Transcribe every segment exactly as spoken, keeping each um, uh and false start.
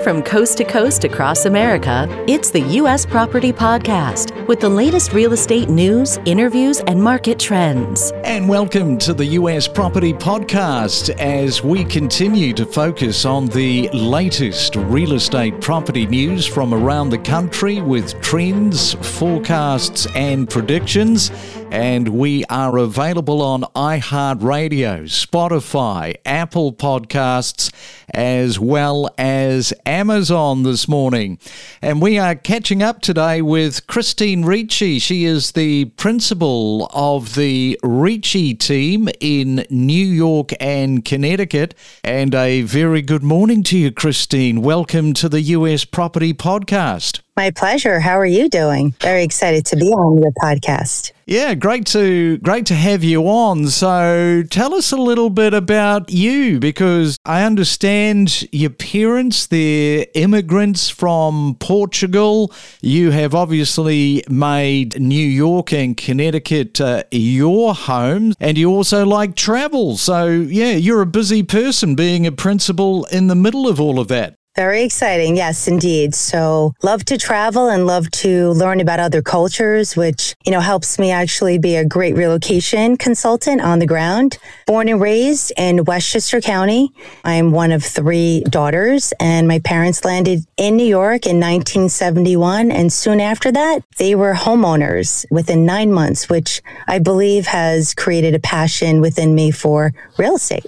From coast to coast across America, it's the U S Property Podcast with the latest real estate news, interviews, and market trends. And welcome to the U S Property Podcast as we continue to focus on the latest real estate property news from around the country with trends, forecasts, and predictions. And we are available on iHeartRadio, Spotify, Apple Podcasts, as well as Amazon this morning. And we are catching up today with Christine Ricci. She is the principal of the Ricci team in New York and Connecticut. And a very good morning to you, Christine. Welcome to the U S Property Podcast. My pleasure. How are you doing? Very excited to be on your podcast. Yeah, great to great to have you on. So tell us a little bit about you, because I understand your parents, they're immigrants from Portugal. You have obviously made New York and Connecticut uh, your home, and you also like travel. So yeah, you're a busy person being a principal in the middle of all of that. Very exciting. Yes, indeed. So love to travel and love to learn about other cultures, which, you know, helps me actually be a great relocation consultant on the ground. Born and raised in Westchester County. I'm one of three daughters, and my parents landed in New York in nineteen seventy-one. And soon after that, they were homeowners within nine months, which I believe has created a passion within me for real estate.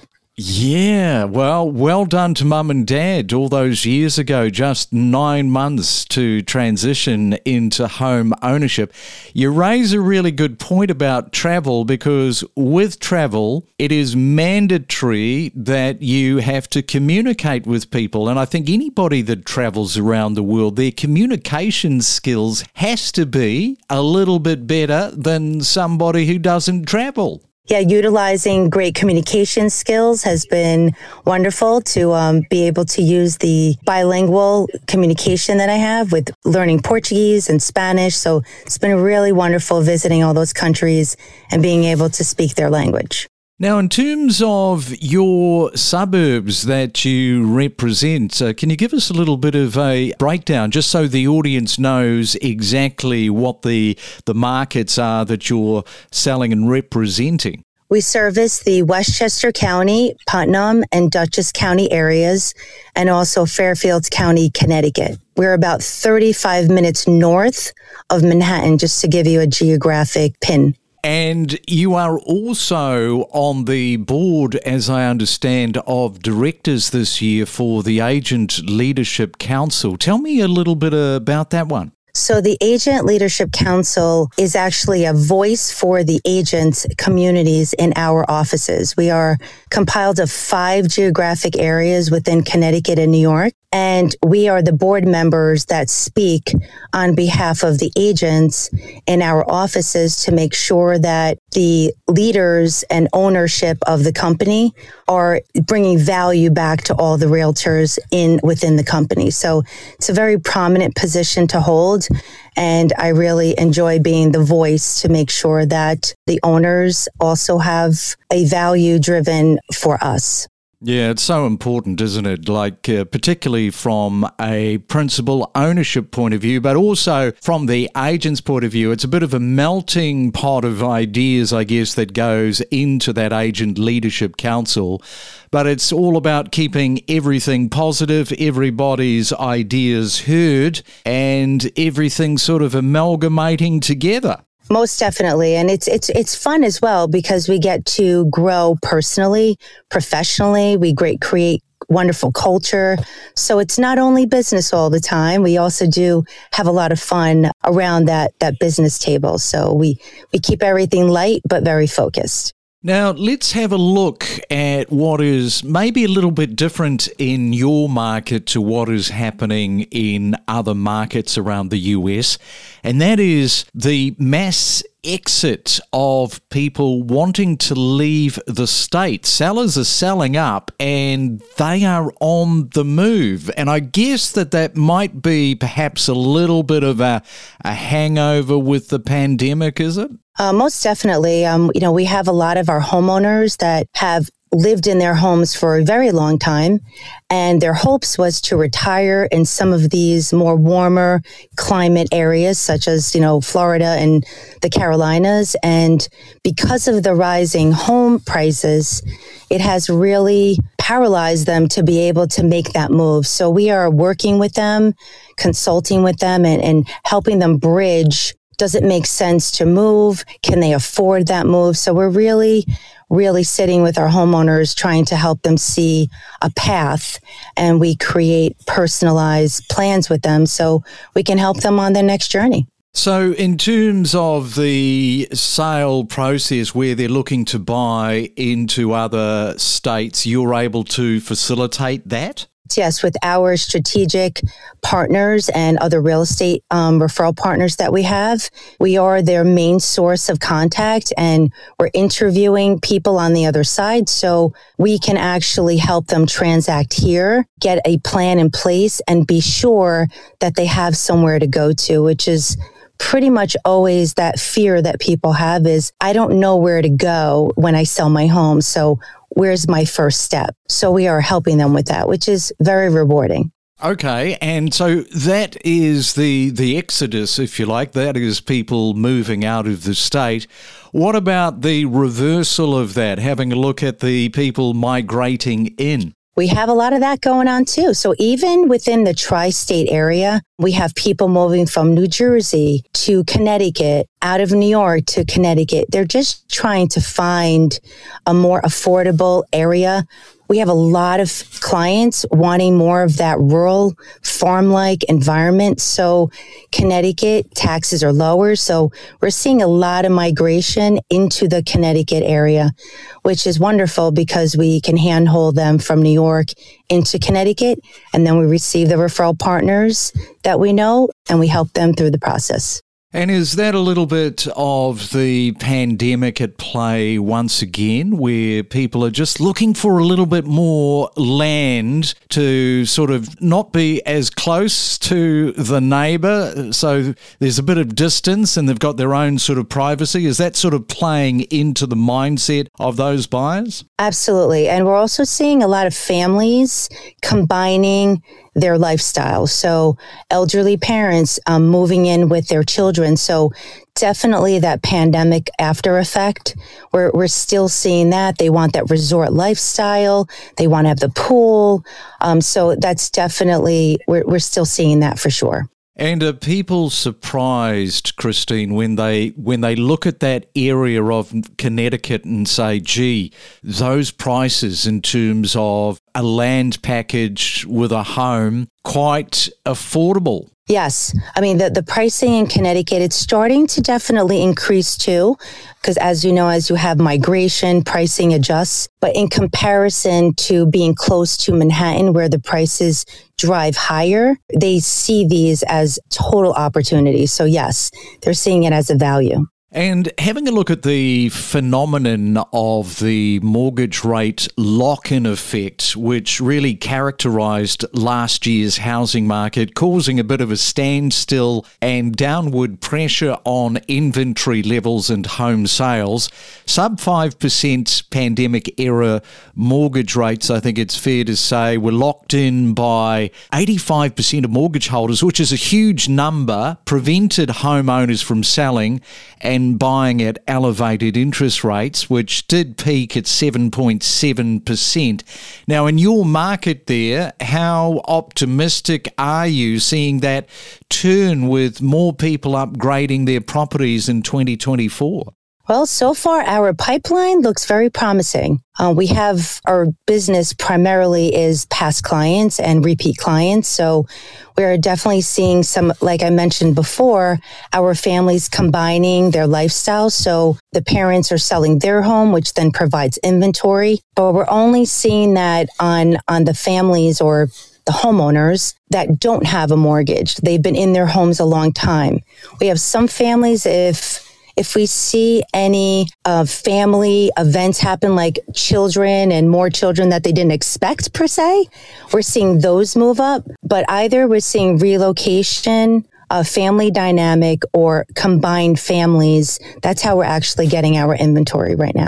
Yeah, well, well done to mum and dad all those years ago, just nine months to transition into home ownership. You raise a really good point about travel, because with travel, it is mandatory that you have to communicate with people. And I think anybody that travels around the world, their communication skills has to be a little bit better than somebody who doesn't travel. Yeah, utilizing great communication skills has been wonderful to um, be able to use the bilingual communication that I have with learning Portuguese and Spanish. So it's been really wonderful visiting all those countries and being able to speak their language. Now, in terms of your suburbs that you represent, uh, can you give us a little bit of a breakdown, just so the audience knows exactly what the the markets are that you're selling and representing? We service the Westchester County, Putnam, and Dutchess County areas, and also Fairfield County, Connecticut. We're about thirty-five minutes north of Manhattan, just to give you a geographic pin. And you are also on the board, as I understand, of directors this year for the Agent Leadership Council. Tell me a little bit about that one. So the Agent Leadership Council is actually a voice for the agents communities in our offices. We are compiled of five geographic areas within Connecticut and New York, and we are the board members that speak on behalf of the agents in our offices to make sure that the leaders and ownership of the company are bringing value back to all the realtors in within the company. So it's a very prominent position to hold. And I really enjoy being the voice to make sure that the owners also have a value driven for us. Yeah, it's so important, isn't it? Like, uh, particularly from a principal ownership point of view, but also from the agent's point of view. It's a bit of a melting pot of ideas, I guess, that goes into that Agent Leadership Council. But it's all about keeping everything positive, everybody's ideas heard, and everything sort of amalgamating together. Most definitely. And it's it's it's fun as well, because we get to grow personally, professionally. We great create wonderful culture. So it's not only business all the time. We also do have a lot of fun around that that business table. So we we keep everything light but very focused. Now, let's have a look at what is maybe a little bit different in your market to what is happening in other markets around the U S, and that is the mass exit of people wanting to leave the state. Sellers are selling up and they are on the move. And I guess that that might be perhaps a little bit of a, a hangover with the pandemic, is it? Uh, most definitely. Um, you know, we have a lot of our homeowners that have lived in their homes for a very long time, and their hopes was to retire in some of these more warmer climate areas, such as, you know, Florida and the Carolinas. And because of the rising home prices, it has really paralyzed them to be able to make that move. So we are working with them, consulting with them, and, and helping them bridge. Does it make sense to move? Can they afford that move? So we're really, really sitting with our homeowners, trying to help them see a path, and we create personalized plans with them so we can help them on their next journey. So in terms of the sale process where they're looking to buy into other states, you're able to facilitate that? Yes, with our strategic partners and other real estate um, referral partners that we have, we are their main source of contact, and we're interviewing people on the other side so we can actually help them transact here, get a plan in place, and be sure that they have somewhere to go to, which is pretty much always that fear that people have is, I don't know where to go when I sell my home. So where's my first step? So we are helping them with that, which is very rewarding. Okay, and so that is the the exodus, if you like. That is people moving out of the state. What about the reversal of that, having a look at the people migrating in? We have a lot of that going on too. So even within the tri-state area, we have people moving from New Jersey to Connecticut, out of New York to Connecticut. They're just trying to find a more affordable area. We have a lot of clients wanting more of that rural farm-like environment. So Connecticut taxes are lower. So we're seeing a lot of migration into the Connecticut area, which is wonderful because we can handhold them from New York into Connecticut. And then we receive the referral partners that we know, and we help them through the process. And is that a little bit of the pandemic at play once again, where people are just looking for a little bit more land to sort of not be as close to the neighbour, so there's a bit of distance and they've got their own sort of privacy? Is that sort of playing into the mindset of those buyers? Absolutely. And we're also seeing a lot of families combining their lifestyle. So elderly parents um, moving in with their children. So definitely that pandemic after effect, we're, we're still seeing that. They want that resort lifestyle. They want to have the pool. Um, so that's definitely, we're, we're still seeing that for sure. And are people surprised, Christine, when they when they look at that area of Connecticut and say, gee, those prices in terms of a land package with a home, quite affordable? Yes. I mean, the, the pricing in Connecticut, it's starting to definitely increase too, because as you know, as you have migration, pricing adjusts. But in comparison to being close to Manhattan, where the prices drive higher, they see these as total opportunities. So yes, they're seeing it as a value. And having a look at the phenomenon of the mortgage rate lock-in effect, which really characterised last year's housing market, causing a bit of a standstill and downward pressure on inventory levels and home sales. Sub five percent pandemic-era mortgage rates, I think it's fair to say, were locked in by eighty-five percent of mortgage holders, which is a huge number, prevented homeowners from selling and buying at elevated interest rates, which did peak at seven point seven percent. Now, in your market there, how optimistic are you seeing that turn with more people upgrading their properties in twenty twenty-four? Well, so far, our pipeline looks very promising. Uh, we have our business primarily is past clients and repeat clients. So we're definitely seeing some, like I mentioned before, our families combining their lifestyles. So the parents are selling their home, which then provides inventory. But we're only seeing that on, on the families or the homeowners that don't have a mortgage. They've been in their homes a long time. We have some families, if If we see any uh, family events happen, like children and more children that they didn't expect per se, we're seeing those move up. But either we're seeing relocation, a family dynamic, or combined families. That's how we're actually getting our inventory right now.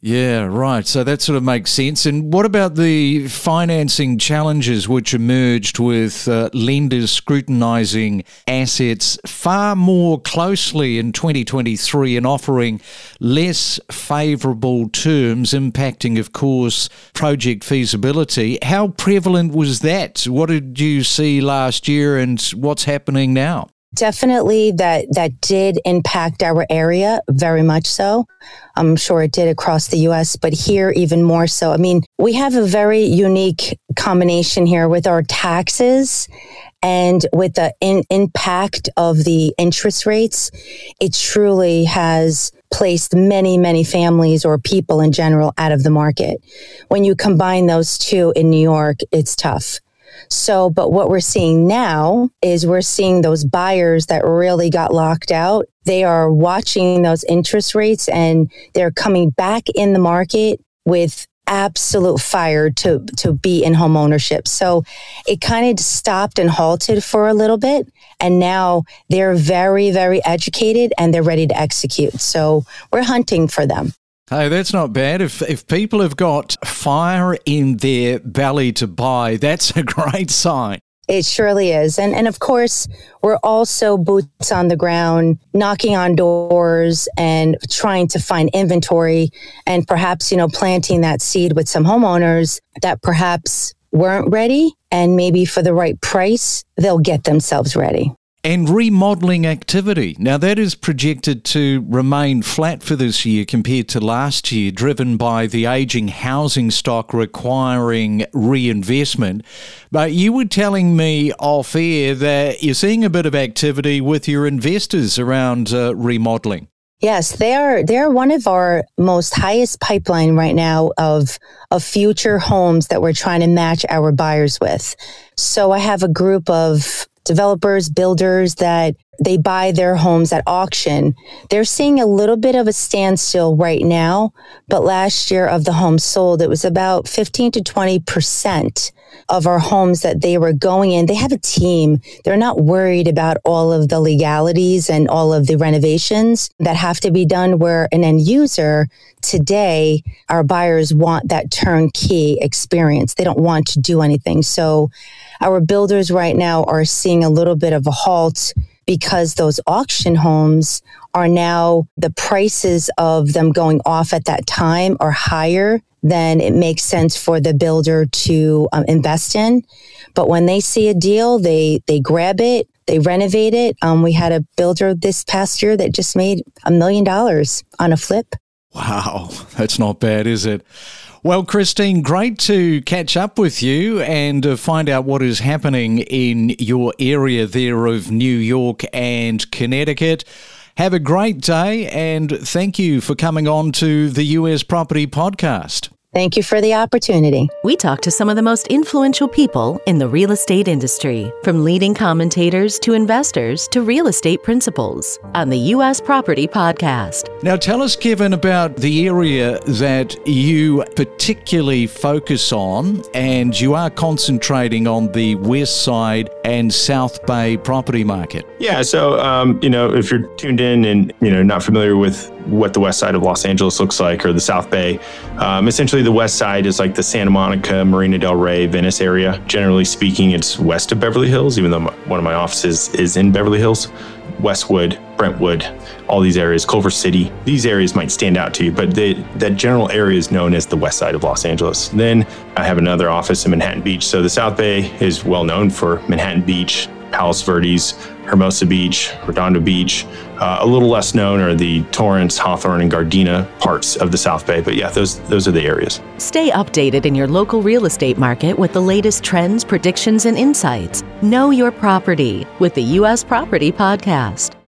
Yeah, right. So that sort of makes sense. And what about the financing challenges which emerged with uh, lenders scrutinising assets far more closely in twenty twenty-three and offering less favourable terms, impacting, of course, project feasibility? How prevalent was that? What did you see last year and what's happening now? Definitely that that did impact our area, very much so. I'm sure it did across the U S, but here even more so. I mean, we have a very unique combination here with our taxes and with the in, impact of the interest rates. It truly has placed many, many families or people in general out of the market. When you combine those two in New York, it's tough. So, but what we're seeing now is we're seeing those buyers that really got locked out. They are watching those interest rates and they're coming back in the market with absolute fire to, to be in home ownership. So it kind of stopped and halted for a little bit. And now they're very, very educated and they're ready to execute. So we're hunting for them. Hey, that's not bad. If if people have got fire in their belly to buy, that's a great sign. It surely is. And and of course, we're also boots on the ground, knocking on doors and trying to find inventory and perhaps, you know, planting that seed with some homeowners that perhaps weren't ready. And maybe for the right price, they'll get themselves ready. And remodelling activity. Now, that is projected to remain flat for this year compared to last year, driven by the ageing housing stock requiring reinvestment. But you were telling me off air that you're seeing a bit of activity with your investors around uh, remodelling. Yes, they are. They're one of our most highest pipeline right now of of future homes that we're trying to match our buyers with. So I have a group of developers, builders that they buy their homes at auction. They're seeing a little bit of a standstill right now, but last year of the homes sold, it was about fifteen to twenty percent of our homes that they were going in. They have a team. They're not worried about all of the legalities and all of the renovations that have to be done, where an end user today, our buyers want that turnkey experience. They don't want to do anything. So our builders right now are seeing a little bit of a halt because those auction homes are now, the prices of them going off at that time are higher than it makes sense for the builder to um, invest in. But when they see a deal, they they grab it, they renovate it. Um, we had a builder this past year that just made a million dollars on a flip. Wow, that's not bad, is it? Well, Christine, great to catch up with you and uh, find out what is happening in your area there of New York and Connecticut. Have a great day and thank you for coming on to the U S Property Podcast. Thank you for the opportunity. We talked to some of the most influential people in the real estate industry, from leading commentators to investors to real estate principals, on the U S Property Podcast. Now tell us, Kevin, about the area that you particularly focus on, and you are concentrating on the West Side and South Bay property market. Yeah, so, um, you know, if you're tuned in and, you know, not familiar with what the west side of Los Angeles looks like, or the South Bay, um, essentially the west side is like the Santa Monica, Marina del Rey, Venice area. Generally speaking, it's west of Beverly Hills, even though my, one of my offices is in Beverly Hills. Westwood, Brentwood, all these areas, Culver City, these areas might stand out to you, but the, that general area is known as the west side of Los Angeles. Then I have another office in Manhattan Beach. So the South Bay is well known for Manhattan Beach, Palos Verdes, Hermosa Beach, Redondo Beach. Uh, a little less known are the Torrance, Hawthorne, and Gardena parts of the South Bay. But yeah, those those are the areas. Stay updated in your local real estate market with the latest trends, predictions, and insights. Know your property with the U S Property Podcast.